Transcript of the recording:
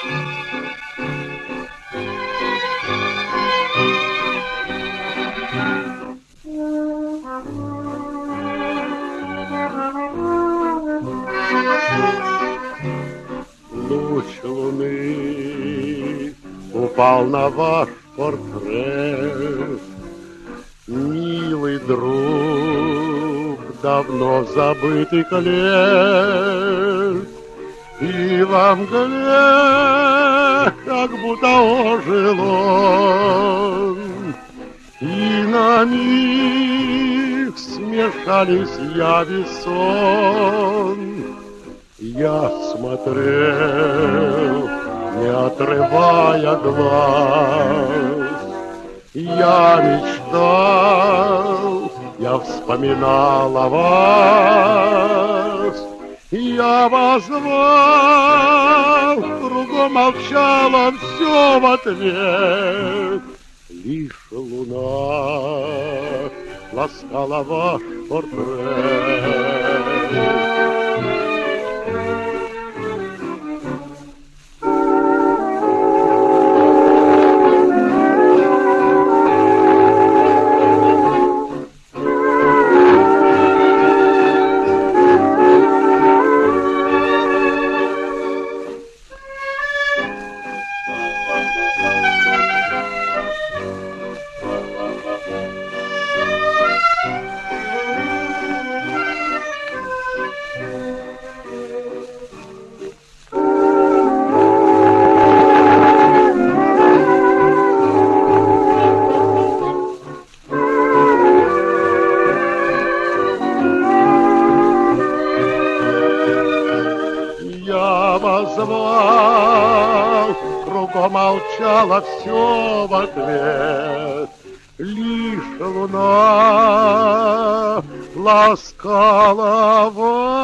Луч луны упал на ваш портрет, милый друг, давно забытый лет, и во мгле как будто ожил он, и на миг смешались яви сон. Я смотрел, не отрывая глаз, я мечтал, я вспоминал о вас, я вас звал, кругом молчало все в ответ, лишь луна ласкала ваш портрет. Я вас звал, кругом молчало все в ответ, лишь луна ласкала вас.